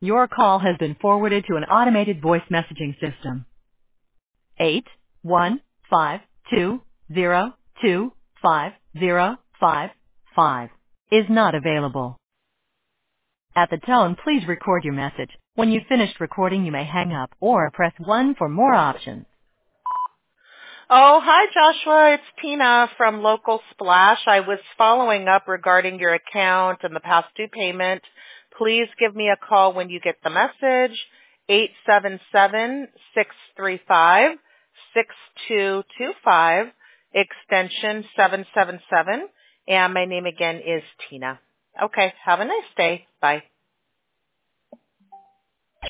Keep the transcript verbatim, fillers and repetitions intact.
Your call has been forwarded to an automated voice messaging system. Eight one five two zero two five zero five five is not available. At the tone, please record your message. When you've finished recording, you may hang up or press one for more options. Oh, hi, Joshua. It's Tina from Local Splash. I was following up regarding your account and the past due payment. Please give me a call when you get the message, eight seven seven, six three five, six two two five, extension seven seven seven, and my name again is Tina. Okay, have a nice day. Bye.